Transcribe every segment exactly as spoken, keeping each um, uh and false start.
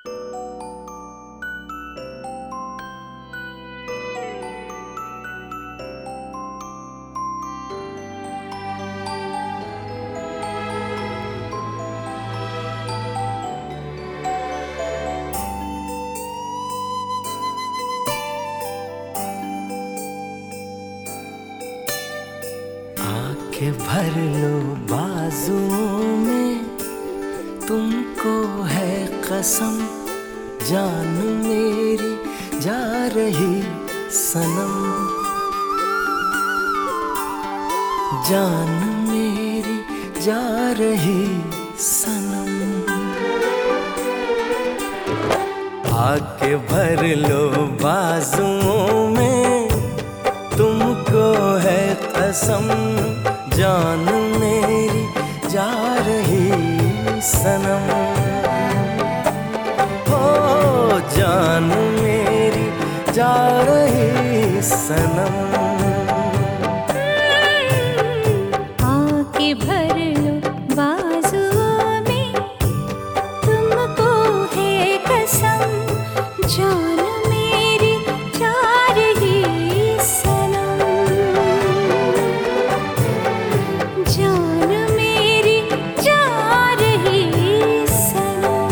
आंखें भर लो बाजुओं में, तुमको है कसम, जान मेरी जा रही सनम, जान मेरी जा रही सनम। आंखें भर लो बाजुओं में, तुमको है कसम, जान मेरी जा रही सनम, हो जान मेरी जा रही सनम। आंखें भर लो बाजुओं में, तुमको है कसम, जान मेरी जा रही सनम, जान मेरी जा रही सनम।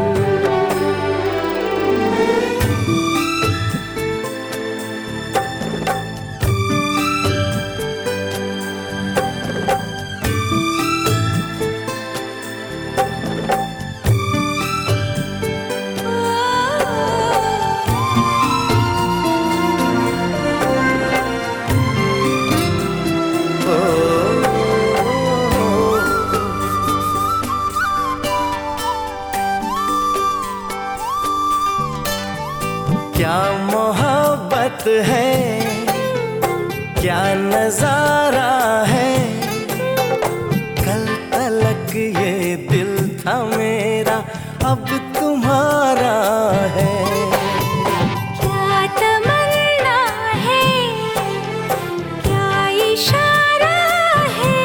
क्या मोहब्बत है, क्या नजारा है, कल तलक ये दिल था मेरा, अब तुम्हारा है। क्या तमन्ना है, क्या इशारा है,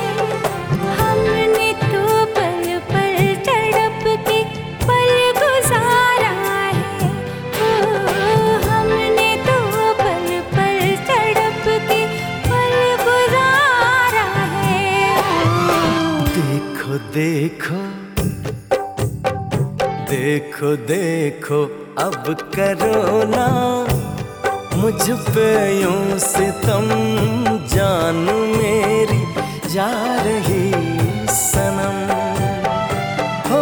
हमने तो पल पल तड़प के पल गुजारा है, ओ हमने तो पल पल तड़प के पल गुजारा है। देखो देखो देखो देखो अब करो ना मुझ पे यूं सितम, जान मेरी जा रही सनम, हो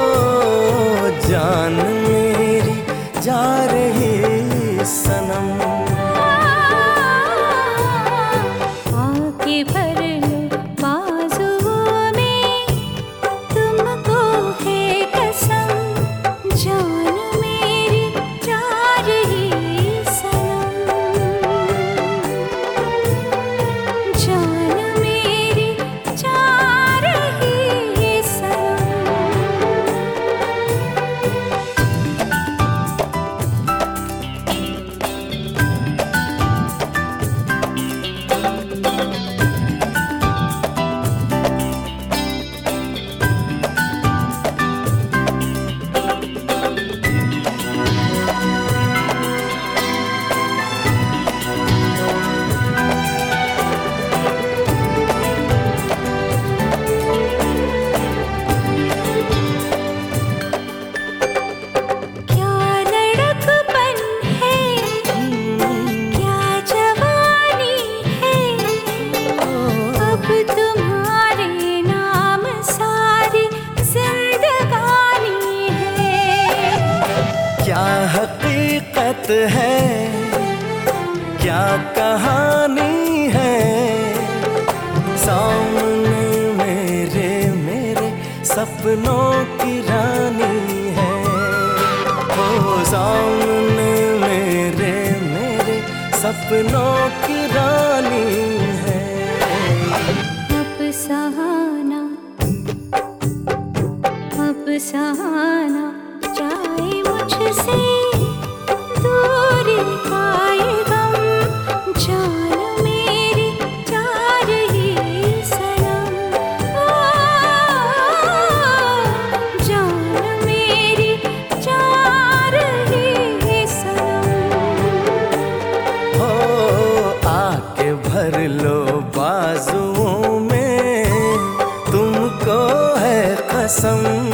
जान मेरी जा रही सनम। आंखें भर लो बाजुओं में, तुमको है कसम, जान मेरी जा रही सनम, जान मेरी जा रही सनम। हकीकत है, क्या कहानी है, सामने मेरे मेरे सपनों की रानी है, ओ सामने मेरे मेरे सपनों की रानी है। अब सहाना अब सहाना जाए मुझसे दूर का ये गम, जान मेरी जा रही सनम, ओ जान मेरी जा कसम